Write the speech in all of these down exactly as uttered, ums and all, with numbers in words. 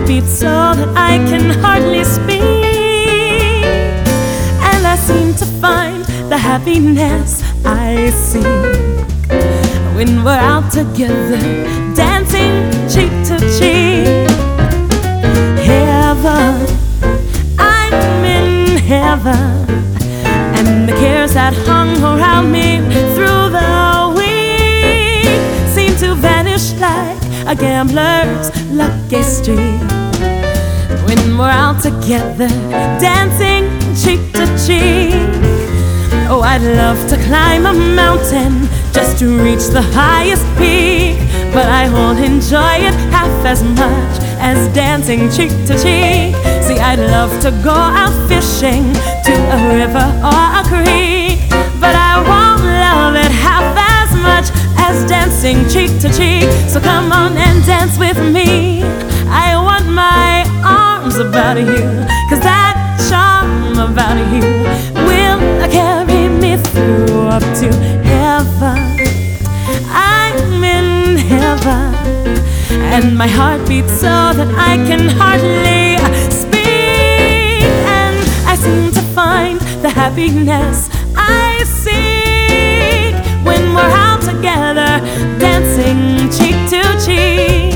beats so that I can hardly speak, and I seem to find the happiness I seek when we're out together, dancing cheek to cheek. Heaven, I'm in heaven, and the cares that hung around me through the week seem to vanish like a gambler's lucky streak when we're out together, dancing cheek to cheek. Oh, I'd love to climb a mountain just to reach the highest peak, but I won't enjoy it half as much as dancing cheek to cheek. See, I'd love to go out fishing to a river or a creek, but I won't love it half as much as dancing cheek to cheek. So come on and dance with me. I want my arms about you, 'cause that charm about you will carry me through up to heaven. I'm in heaven, and my heart beats so that I can hardly speak, and I seem to find the happiness I seek when we're out together, dancing cheek to cheek.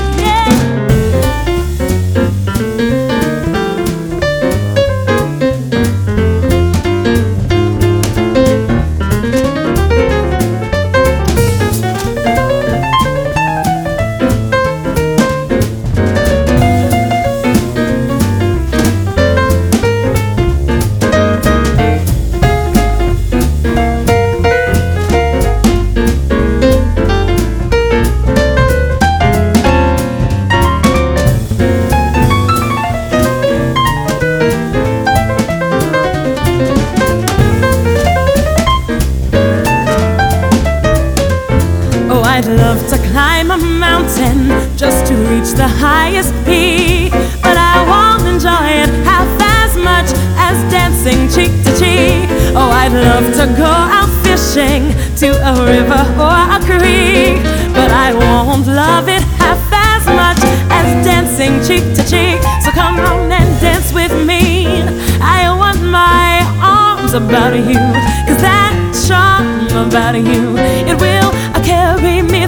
I'd love to climb a mountain just to reach the highest peak, but I won't enjoy it half as much as dancing cheek to cheek. Oh, I'd love to go out fishing to a river or a creek, but I won't love it half as much as dancing cheek to cheek. So come on and dance with me. I want my arms about you, 'cause that charm about you, it will carry me